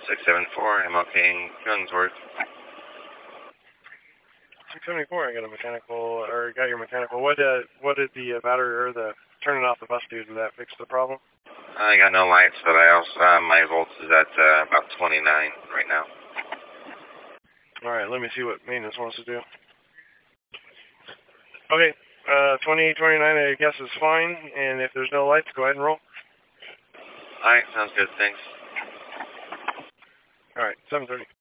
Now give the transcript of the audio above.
674, I'm okaying Gunsworth. 674, I got a mechanical, or got your mechanical. What did the battery or the turning off the bus do? Did that fix the problem? I got no lights, but I also, my volts is at about 29 right now. Alright, let me see what maintenance wants to do. Okay, 2829 I guess is fine, and if there's no lights, go ahead and roll. Alright, sounds good, thanks. Alright, 730.